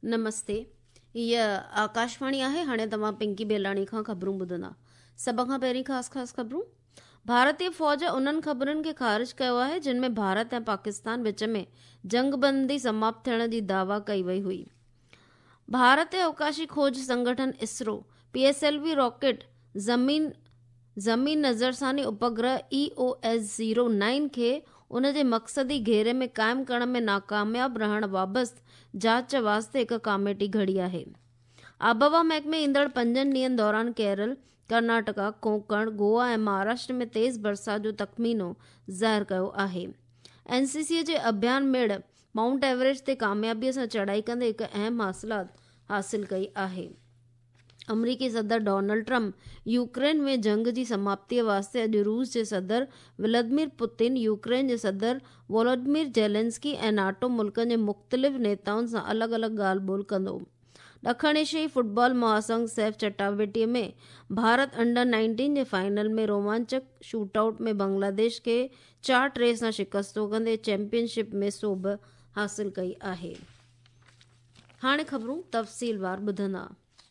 नमस्ते। हीअ आकाशवाणी आहे। हाणे तव्हां पिंकी बेलाणी खां ख़बरूं ॿुधंदा। सभ खां पहिरीं ख़ासि ख़बरूं। भारतीय फ़ौज उन्हनि ख़बरुनि खे ख़ारिज कयो आहे जिन में भारत ऐं पाकिस्तान विच में जंगबंदी समाप्त थियण जी दावा कई वई हुई। भारतीय अवकाशी खोज संगठन इसरो PSLV रॉकेट ज़मीन नज़रसानी उपग्रह EOS-09 खे उन जे मक़सदी घेरे में क़ाइमु करण में नाकामयाब रहण बाबति जांच वास्ते हिकु कमेटी घड़ी आहे। आबहवा महकमे ईंदड़ 5 ॾींहनि दौरान केरल, कर्नाटका, कोंकण, गोवा ऐं महाराष्ट्र में तेज़ बरसात जो तख़मीनो ज़ाहिर कयो आहे। NCC जे अभियान मेड़ माउंट एवरेस्ट ते कामयाबीअ सां चढ़ाई कंदे हिकु अहम हासिलात हासिल कई आहे। अमरीकी सदर डोनाल्ड ट्रंप यूक्रेन में जंग जी समाप्तीअ वास्ते अॼु रूस जे सदर व्लादिमीर पुतिन, यूक्रेन जे सदर वोलोडिमीर ज़ेलेंस्की ऐं नाटो मुल्कनि जे मुख़्तलिफ़ नेताउनि सां अलॻि अलॻि ॻाल्हि ॿोल कंदो। ॾखण एशियाई फुटबॉल महासंघ सैफ चटाभेटीअ में भारत अंडर-19 जे फाइनल में रोमांचक शूटआउट में बांग्लादेश खे 4-3 सां शिकस्तो कंदे चैंपियनशिप में सोभ हासिल कई आहे। हाणे ख़बरूं तफ़सीलवार ॿुधंदा।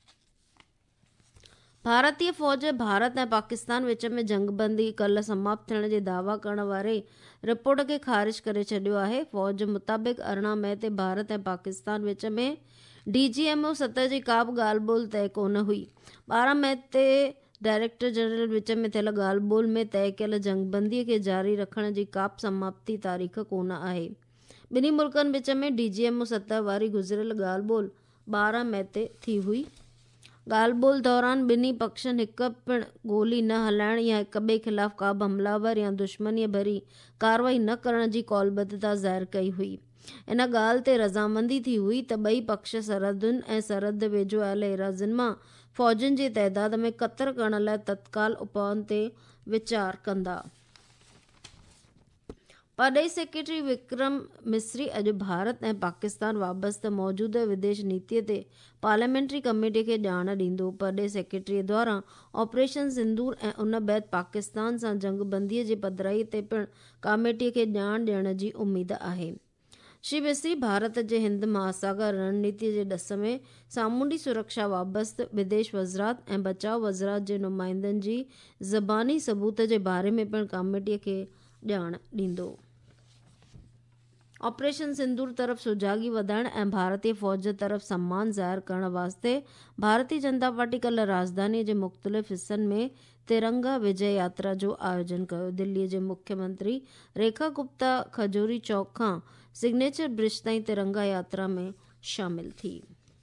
भारतीय फ़ौज भारत ऐं पाकिस्तान विच में जंगबंदी कल्ह समाप्त थियण जे दावा करण वारे रिपोर्ट खे ख़ारिज करे छॾियो आहे। फ़ौज मुताबिक़ 18 मई ते भारत ऐं पाकिस्तान विच में DGMO सतह जी का बि ॻाल्हि ॿोल तय कोन हुई। 12 मई ते डायरेक्टर जनरल विच में थियल ॻाल्हि ॿोल में तय कयल जंगबंदीअ खे जारी रखण जी का बि समाप्ती तारीख़ कोन आहे। ॿिन्ही मुल्कनि विच में DGMO सतह वारी गुज़िरियल ॻाल्हि ॿोल 12 मई ते थी हुई। ॻाल्हि ॿोल दौरान ॿिन्ही पक्षनि हिकु पिणु गोली न हलाइण या हिक ॿिए ख़िलाफ़ का बि हमलावर या दुश्मनीअ भरी कार्रवाई न करण जी कौलबद्धता ज़ाहिर कई हुई। इन ॻाल्हि ते रज़ामंदी थी हुई त ॿई पक्ष सरहदुनि ऐं सरहद वेझो आयल एराज़ियुनि मां फ़ौजियुनि जी तइदाद में क़तर करण लाइ तत्काल उपाउनि ते वीचार कंदा। परॾेही सेक्रेटरी विक्रम मिस्री अॼु भारत ऐं पाकिस्तान वाबस्तु मौजूदह विदेश नीतिअ ते पार्लियामेंट्री कमेटीअ खे ॼाण ॾींदो। परॾेही सेक्रेटरीअ द्वारां ऑपरेशन सिंदूर ऐं उन बैदि पाकिस्तान सां जंगबंदीअ जे पधिराईअ ते पिणु कमेटीअ खे ॼाण ॾियण जी उमेद आहे। श्री मिस्री भारत जे हिंद महासागर रणनीतिअ जे ॾिस में सामूंडी सुरक्षा वाबस्तु विदेश वज़रात ऐं बचाव वज़रात जे नुमाइंदनि जी ज़बानी सबूत जे बारे में पिणु कमेटीअ खे ॼाण ॾींदो। ऑपरेशन सिंदूर तरफ़ सुजागी वधाइण ऐं भारतीय फ़ौज तरफ़ सम्मान ज़ाहिर करण वास्ते भारतीय जनता पार्टी कल्ह राजधानीअ जे मुख़्तलिफ़ हिस्सनि में तिरंगा विजय यात्रा जो आयोजन कयो। दिल्लीअ जे मुख्यमंत्री रेखा गुप्ता खजूरी चौक खां सिग्नेचर ब्रिज ताईं तिरंगा यात्रा में शामिल थी।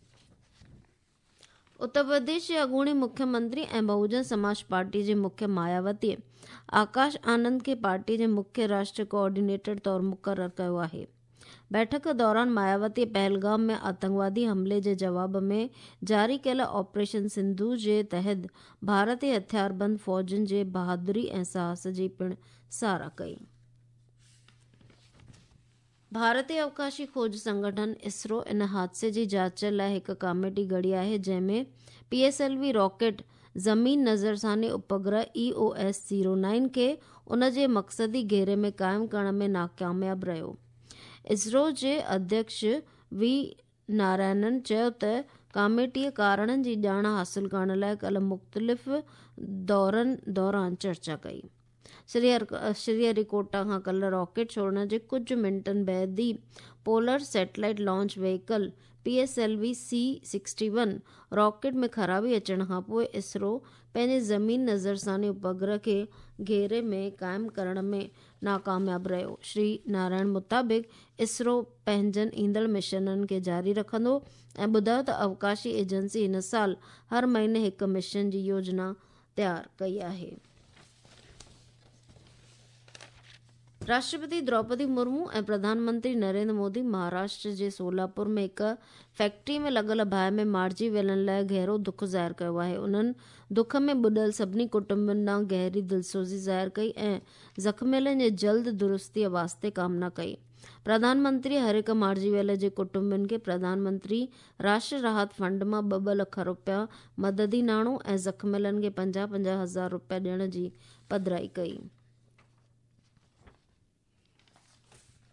उत्तर प्रदेश जे अॻूणे मुख्यमंत्री ऐं बहुजन समाज पार्टी जे मुख्य मायावतीअ आकाश आनंद खे पार्टी जे मुख्य राष्ट्रीय कोऑर्डिनेटर तौरु मुक़ररु कयो आहे। बैठक दौरान मायावती पहलगाम में आतंकवादी हमले जे जवाब में जारी कयल ऑपरेशन सिंधु जे तहत भारतीय हथियारबंद फ़ौजुनि जे बहादुरी ऐं साहस जी पिणु साराह कई। भारतीय अवकाशी खोज संगठन इसरो इन हादसे जी जांच लाइ हिकु कमेटी घड़ी आहे जंहिंमें PSLV रॉकेट ज़मीन नज़रसानी उपग्रह EOS-09 खे उन जे मक़सदी घेरे में क़ाइमु करण में नाकामयाब रहियो। इसरो जे अध्यक्ष V नारायणन चयो त कमेटीअ कारणनि जी ॼाण हासिल करण लाइ कल्ह मुख़्तलिफ़ दौरनि दौरान चर्चा कई। श्रीहरिकोटा खां कल्ह रॉकेट छोड़ण जे कुझु मिंटनि बैदि ई polar satellite launch vehicle PSLV C-61 rocket में ख़राबी अचण खां पोइ इसरो पंहिंजे ज़मीन नज़रसानी उपग्रह खे घेरे में क़ाइमु करण में नाकामयाब रहियो। श्री नारायण मुताबिक़ इसरो पंहिंजनि ईंदड़ मिशननि खे जारी रखंदो ऐं ॿुधायो त अवकाशी एजेंसी हिन साल हर महीने हिकु मिशन जी योजना तयारु कई आहे। राष्ट्रपति द्रौपदी मुर्मू ऐं प्रधानमंत्री नरेंद्र मोदी महाराष्ट्र जे सोलापुर में हिकु फैक्ट्री में लॻल बाहि में मारिजी वञण लाइ गहरो दुख ज़ाहिर कयो आहे। उन्हनि दुख में ॿुॾल सभिनी कुटुंबनि ॾांहुं गहरी दिलसोज़ी ज़ाहिर कई ऐं ज़ख़्मियलनि जे जल्द दुरुस्तीअ वास्ते कामना कई। प्रधानमंत्री हर हिकु मारिजी वियल जे कुटुंबनि खे प्रधानमंत्री राष्ट्र राहत फंड मां 2 लख रुपया मददी नाणो ऐं ज़ख़्मियलनि खे 50-50 हज़ार रुपया ॾियण जी पधिराई कई।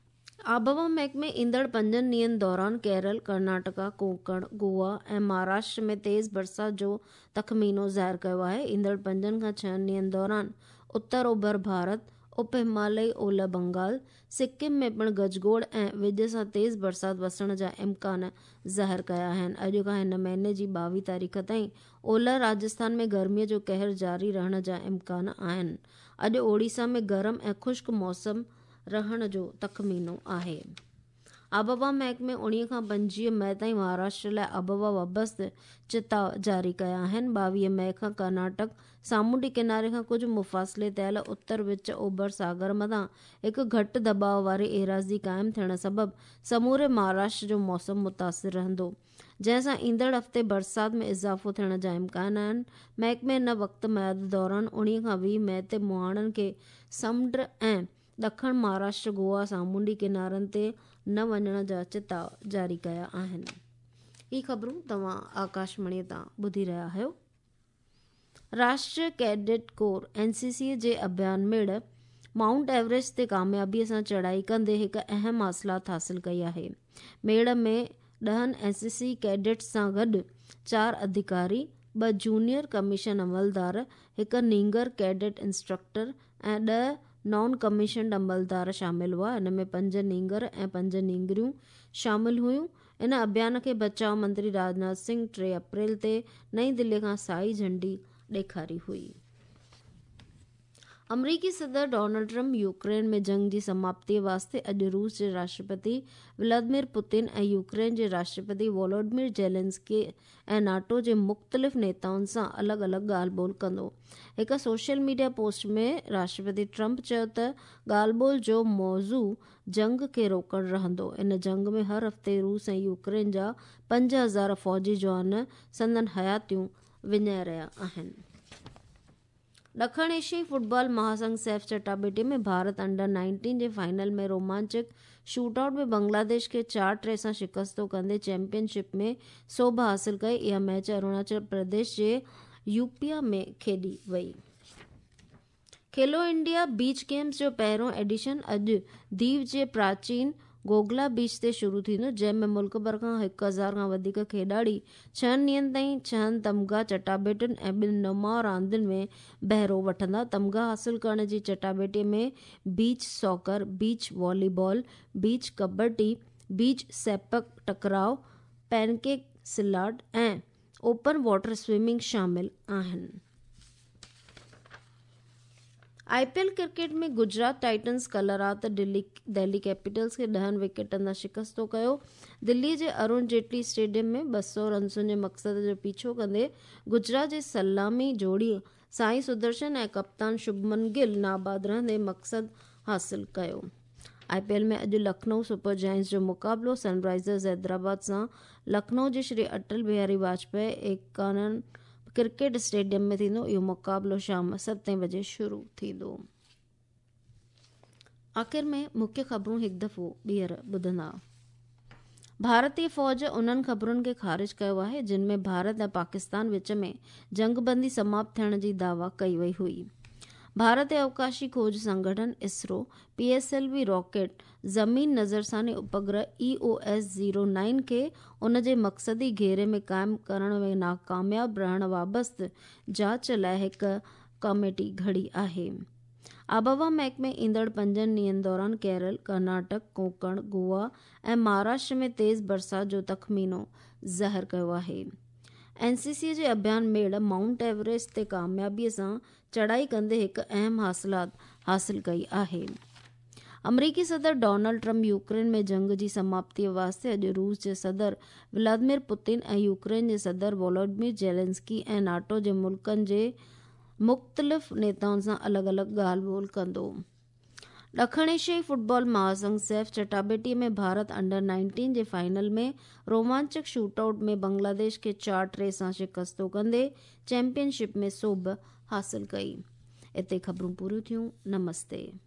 आबहवा महकमे ईंदड़ 5 ॾींहनि दौरान केरल, कर्नाटका, कोंकण, गोवा ऐं महाराष्ट्र में तेज़ बरसात जो तख़मीनो ज़ाहिर कयो आहे। ईंदड़ 5 खां 6 ॾींहनि दौरान उत्तर ओभर भारत, उप हिमालयी, ओलह बंगाल, सिक्किम में पिणु गजगोड़ ऐं विॼ सां तेज़ बरसात वसण जा इम्कान ज़ाहिर कया आहिनि। अॼु खां हिन महीने जी 22 तारीख़ ताईं ओलह राजस्थान में गर्मीअ जो कहर जारी रहण जा इम्कान आहिनि। अॼु ओडिशा में गरम ऐं ख़ुश्क मौसम रहण जो तख़मीनो आहे। आबहवा महकमे 19 खां 25 मई ताईं महाराष्ट्र लाइ आबहवा वाबस्त चिताव जारी कया आहिनि। 22 मई खां कर्नाटक सामूंडी किनारे खां कुझु मुफ़ासिले थियल उत्तर विच ओभर सागर मथां हिकु घटि दॿाउ वारी एराज़ी क़ाइमु थियण सबबि समूरे महाराष्ट्र जो मौसम मुतासिर रहंदो, जंहिंसां ईंदड़ हफ़्ते बरसात में इज़ाफ़ो थियण जा इम्कान आहिनि। महकमे हिन वक़्तु मयाद दौरान 19 खां 20 मई ते मुहाणनि खे समुंड ऐं ॾखण महाराष्ट्र, गोवा, सामूंडी किनारनि ते न वञण जा चिताव जारी कया आहिनि। ही ख़बरूं तव्हां आकाशवाणीअ तां ॿुधी रहिया आहियो। राष्ट्रीय कैडेट कोर NCC जे अभियान मेड़ माउंट एवरेस्ट ते कामयाबीअ सां चढ़ाई कंदे हिकु अहम हासिलात हासिल कई आहे। मेड़ में 10 NCC कैडेट्स सां गॾु 4 अधिकारी, 2 जूनियर कमीशन अमलदार, हिकु नींगर कैडेट इंस्ट्रक्टर ऐं 10 नॉन कमीशनड अमलदार शामिल हुआ। इन में 5 नींगर ऐं 5 नींगरियूं शामिल हुयूं। इन अभियान खे बचाव मंत्री राजनाथ सिंह 3 अप्रैल ते नई दिल्ली खां साई झंडी ॾेखारी हुई। अमरीकी सदर डोनाल्ड ट्रंप यूक्रेन में जंग जी समाप्ति वास्ते अॼु रूस जे राष्ट्रपति व्लादिमीर पुतिन ऐं यूक्रेन जे राष्ट्रपति वोलोडिमिर ज़ेलेंस्की ऐं नाटो जे मुख़्तलिफ़ नेताउनि सां अलॻि अलॻि ॻाल्हि ॿोल कंदो। हिकु सोशल मीडिया पोस्ट में राष्ट्रपति ट्रंप चयो त ॻाल्हि ॿोल जो मौज़ू जंग खे रोकणु रहंदो। इन जंग में हर हफ़्ते रूस ऐं यूक्रेन जा 5000 फ़ौजी जवान संदनि हयातियूं विञाए रहिया आहिनि। ॾखण एशियाई फुटबॉल महासंघ सैफ चटाभेटी में भारत अंडर-19 जे फाइनल में रोमांचक शूटआउट में बांग्लादेश खे 4-3 सां शिकस्तो कंदे चैंपियनशिप में सोभ हासिल कई। इहा मैच अरुणाचल प्रदेश जे यूपिया में खेॾी वई। खेलो इंडिया बीच गेम्स जो पहिरियों एडिशन अॼु दीव जे प्राचीन गोगला बीच ते शुरू थींदो, जंहिंमें मुल्क भर खां 1000 खां वधीक खेॾाड़ी 6 ॾींहंनि ताईं 6 तमग़ा चटाभेटियुनि ऐं 2 नुमा रांदियुनि में बहिरो वठंदा। तमग़ा हासिल करण जी चटाभेटीअ में beach soccer, beach volleyball, beach kabaddi, beach sepak takraw, pencak silat ऐं ओपन वाटर स्विमिंग शामिल आहिनि। IPL क्रिकेट में गुजरात टाइटन्स कल्ह राति दिल्ली कैपिटल्स खे 10 विकेटनि सां शिकस्तो कयो। दिल्ली जे अरुण जेटली स्टेडियम में 200 रन्सुनि जे मक़सद जो पीछो कंदे गुजरात जे सलामी जोड़ी साईं सुदर्शन ऐं कप्तान शुभमन गिल नाबाद रहंदे मक़सद हासिल कयो। IPL में अॼु लखनऊ सुपर जायंट्स जो मुक़ाबिलो सनराइज़र्स हैदराबाद सां लखनऊ जे श्री अटल बिहारी वाजपेयी एकानन क्रिकेट स्टेडियम में थींदो। इहो मुक़ाबिलो शाम 7 बजे शुरू थींदो। आख़िर में मुख्य ख़बरूं हिकु दफ़ो ॿीहर ॿुधंदा। भारतीय फ़ौज उन्हनि ख़बरुनि खे ख़ारिज कयो आहे जिन में भारत ऐं पाकिस्तान विच में जंगबंदी समाप्त थियण जी दावा कई वई हुई। भारतीय अवकाशी खोज संगठन इसरो PSLV रॉकेट ज़मीन नज़रसानी उपग्रह EOS-09 खे उन जे मक़सदी घेरे में क़ाइमु करण में नाकामयाब रहण बाबति जांच लाइ हिकु कमेटी घड़ी आहे। आबहवा महकमे ईंदड़ 5 ॾींहनि दौरान केरल, कर्नाटक, कोंकण, गोवा ऐं महाराष्ट्र में तेज़ बरसात जो तख़मीनो ज़ाहिर कयो आहे। NCC जे अभियान मेड़ माउंट एवरेस्ट ते कामयाबीअ सां चढ़ाई कंदे हिकु अहम हासिलात हासिल कई आहे। अमरीकी सदर डोनाल्ड ट्रंप यूक्रेन में जंग जी समाप्ति वास्ते अॼु रूस जे सदर व्लादिमीर पुतिन ऐं यूक्रेन जे सदर वोलोडिमिर ज़ेलेंस्की ऐं नाटो जे मुल्कनि जे मुख़्तलिफ़ नेताउनि सां अलॻि अलॻि ॻाल्हि ॿोल कंदो। ॾखण एशियाई फुटबॉल महासंघ सैफ चटाभेटीअ में भारत अंडर-19 जे फाइनल में रोमांचक शूटआउट में बांग्लादेश खे 4-3 सां शिकस्तो कंदे चैंपियनशिप में सोभ हासिल कई। इते ख़बरूं पूरियूं थियूं। नमस्ते।